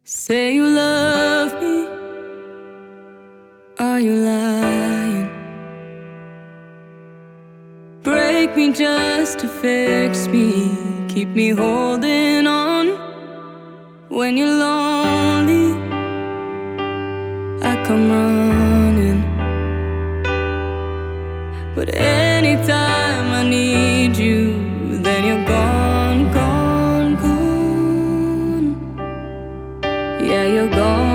Say you love me, are you lying? Break me just to fix me, keep me holding on. When you're lonely, I come running. But anytime I need you, then you're gone, gone, gone. Yeah, you're gone.